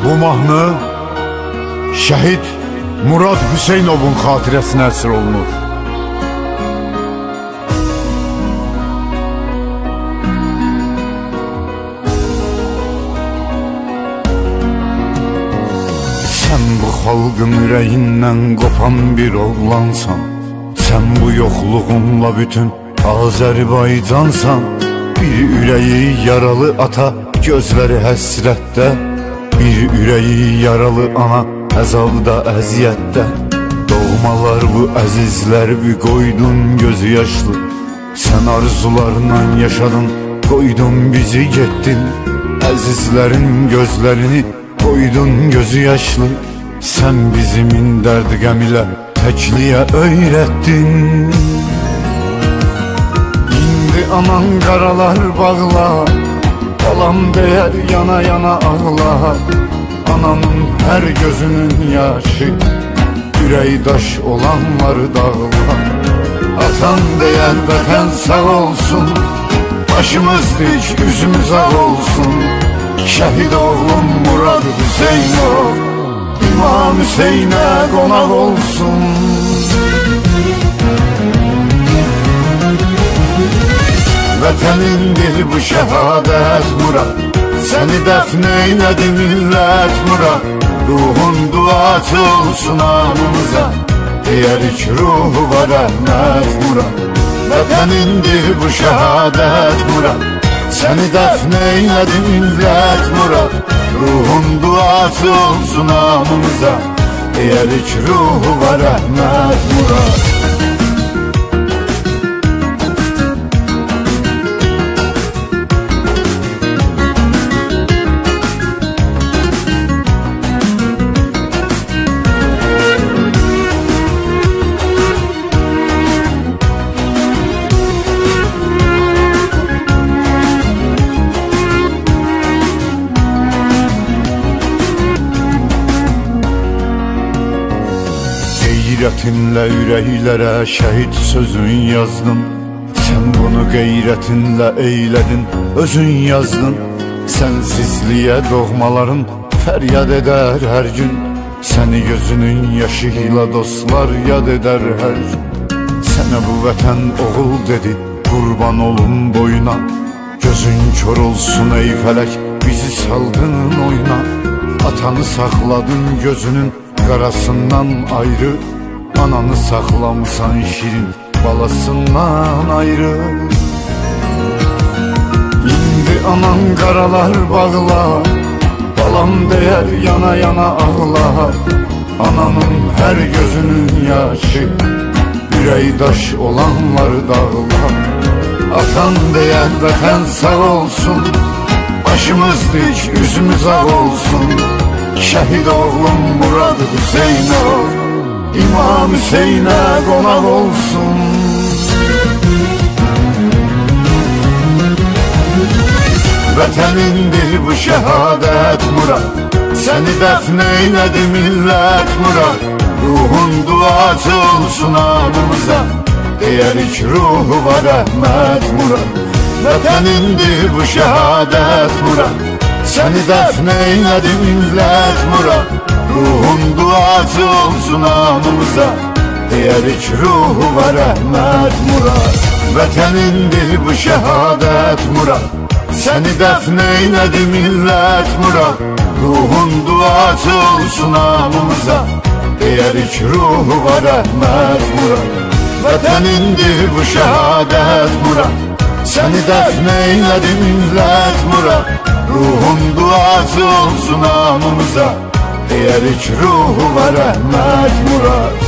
Bu mahnı şəhid Murad Hüseynovun xatirəsinə əsr olunur. Sən bu xalqın ürəyindən qopan bir oğlansan, sən bu yoxluğunla bütün Azərbaycansan. Bir ürəyi yaralı ata, gözləri həsrətdə, bir ürəyi yaralı ana, əzabda, əziyyətdə. Doğmalar bu əzizlər bir qoydun gözü yaşlı, sən arzularla yaşadın, qoydun bizi getdin. Əzizlərin gözlərini qoydun gözü yaşlı, sən bizimin dərdi qəm ilə təkliyə öyrətdin. İndi anan qaralar bağla, balam deyər yana yana ağla. Ananın hər gözünün yaşı, ürəyi daş olanları dağla. Atan deyər vətən sağ olsun, başımız dik üzümüz ağ olsun. Şəhid oğlum Murad Hüseynov, İmam Hüseynə qonaq olsun. Vətənindir bu şəhadət Murad, səni dəfn eylədi millət Murad. Ruhun duası olsun anımıza, deyərik ruhu var rəhmət Murad. Vətənindir bu şəhadət Murad, səni dəfn eylədi millət Murad. Ruhun duası olsun anımıza, deyərik ruhu var rəhmət Murad. Qeyrətinlə ürəklərə şəhid sözün yazdın, sən bunu qeyrətinlə eylədin, özün yazdın. Sənsizliyə doğmaların fəryad edər hər gün, səni gözünün yaşı ilə dostlar yad edər hər gün. Sənə bu vətən oğul dedi, qurban olun boyuna. Gözün kör olsun ey fələk, bizi saldın oyuna. Atanı saxladın gözünün qarasından ayrı, ananı saxlamısan şirin balasından ayrı. İndi anan qaralar bağla, balam deyər yana yana ağla. Ananın hər gözünün yaşı, ürəyi daş olanları dağla. Atan deyər vətən sağ olsun, başımız dik üzümüz ağ olsun. Şəhid oğlum Murad Hüseynov, İmam Hüseynə qonaq olsun. Vətənindir bu şəhadət Murad, səni dəfn eylədi millət Murad. Ruhun duası olsun anımıza, deyərik ruhu var rəhmət Murad. Vətənindir bu şəhadət Murad, səni dəfn eylədi millət Murad. Ruhun duası olsun anımıza, deyərik ruhu var rəhmət Murad. Vətənindir bu şəhadət Murad, səni dəfn eylədi millət Murad. Ruhun duası olsun anımıza, deyərik ruhu var rəhmət Murad. Vətənindir bu şəhadət Murad, səni dəfn eylədi millət Murad. Ruhun duası olsun anımıza, deyərik ruhu var rəhmət Murad.